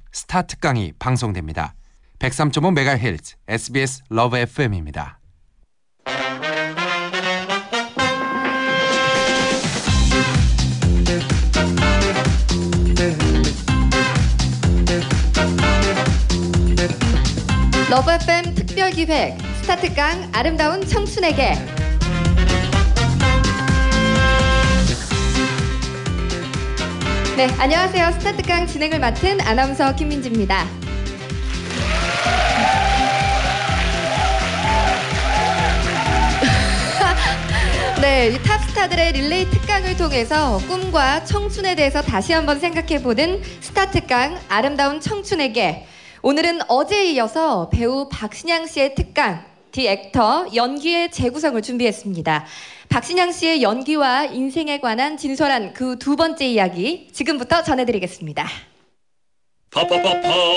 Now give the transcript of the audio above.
스타 특강이 방송됩니다. 103.5MHz SBS 러브 FM입니다. 러브 FM 특별기획 스타 특강 아름다운 청춘에게. 네, 안녕하세요. 스타 특강 진행을 맡은 아나운서 김민지입니다. 네, 이 탑스타들의 릴레이 특강을 통해서 꿈과 청춘에 대해서 다시 한번 생각해보는 스타 특강 아름다운 청춘에게. 오늘은 어제에 이어서 배우 박신양 씨의 특강 디 액터 연기의 재구성을 준비했습니다. 박신양 씨의 연기와 인생에 관한 진솔한 그 두 번째 이야기 지금부터 전해드리겠습니다.